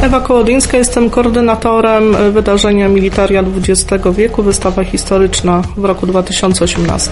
Ewa Kołodzińska, jestem koordynatorem wydarzenia Militaria XX wieku, wystawa historyczna w roku 2018.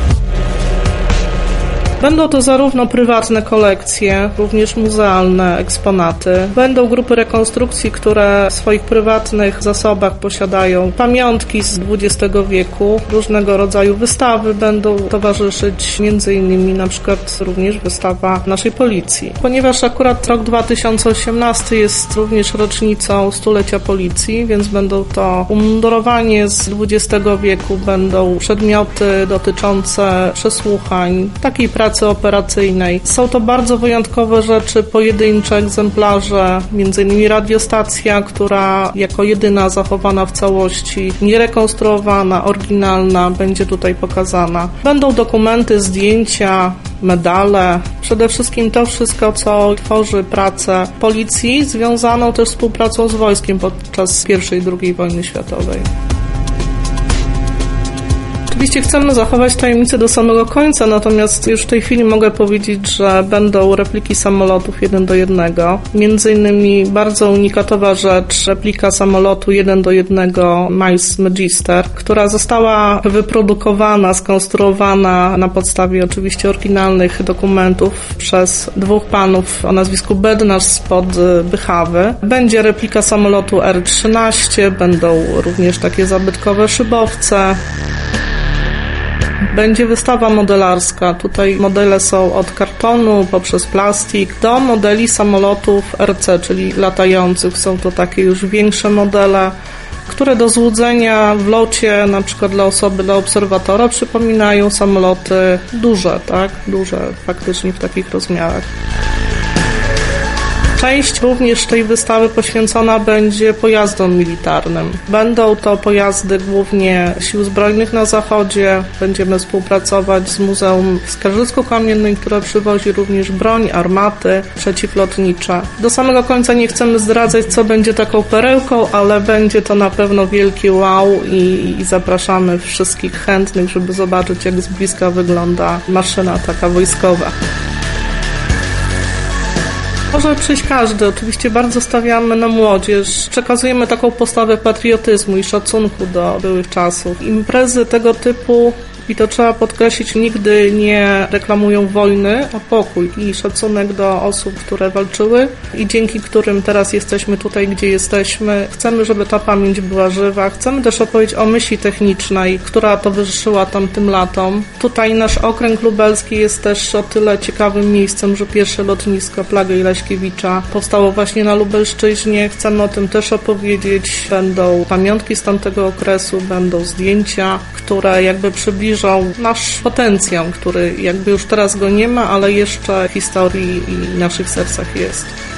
Będą to zarówno prywatne kolekcje, również muzealne eksponaty. Będą grupy rekonstrukcji, które w swoich prywatnych zasobach posiadają pamiątki z XX wieku. Różnego rodzaju wystawy będą towarzyszyć, m.in. na przykład również wystawa naszej policji. Ponieważ akurat rok 2018 jest również rocznicą stulecia policji, więc będą to umundurowanie z XX wieku, będą przedmioty dotyczące przesłuchań, takiej pracy operacyjnej. Są to bardzo wyjątkowe rzeczy, pojedyncze egzemplarze, m.in. radiostacja, która jako jedyna zachowana w całości, nierekonstruowana, oryginalna, będzie tutaj pokazana. Będą dokumenty, zdjęcia, medale, przede wszystkim to wszystko, co tworzy pracę policji, związaną też z współpracą z wojskiem podczas I i II wojny światowej. Oczywiście chcemy zachować tajemnicę do samego końca, natomiast już w tej chwili mogę powiedzieć, że będą repliki samolotów 1:1. Między innymi bardzo unikatowa rzecz, replika samolotu 1:1 Miles Magister, która została wyprodukowana, skonstruowana na podstawie oczywiście oryginalnych dokumentów przez dwóch panów o nazwisku Bednarz spod Bychawy. Będzie replika samolotu R-13, będą również takie zabytkowe szybowce. Będzie wystawa modelarska. Tutaj modele są od kartonu poprzez plastik do modeli samolotów RC, czyli latających. Są to takie już większe modele, które do złudzenia w locie, na przykład dla osoby, dla obserwatora, przypominają samoloty duże, tak? Duże faktycznie w takich rozmiarach. Część również tej wystawy poświęcona będzie pojazdom militarnym. Będą to pojazdy głównie Sił Zbrojnych na Zachodzie. Będziemy współpracować z Muzeum w Skarżysku-Kamiennym, które przywozi również broń, armaty przeciwlotnicze. Do samego końca nie chcemy zdradzać, co będzie taką perełką, ale będzie to na pewno wielki wow i zapraszamy wszystkich chętnych, żeby zobaczyć, jak z bliska wygląda maszyna taka wojskowa. Może przyjść każdy. Oczywiście bardzo stawiamy na młodzież. Przekazujemy taką postawę patriotyzmu i szacunku do byłych czasów. Imprezy tego typu, i to trzeba podkreślić, nigdy nie reklamują wojny, a pokój i szacunek do osób, które walczyły i dzięki którym teraz jesteśmy tutaj, gdzie jesteśmy. Chcemy, żeby ta pamięć była żywa. Chcemy też opowiedzieć o myśli technicznej, która towarzyszyła tamtym latom. Tutaj nasz okręg lubelski jest też o tyle ciekawym miejscem, że pierwsze lotnisko Plagę i Leśkiewicza powstało właśnie na Lubelszczyźnie. Chcemy o tym też opowiedzieć. Będą pamiątki z tamtego okresu, będą zdjęcia, które jakby przybliżą nasz potencjał, który jakby już teraz go nie ma, ale jeszcze w historii i naszych sercach jest.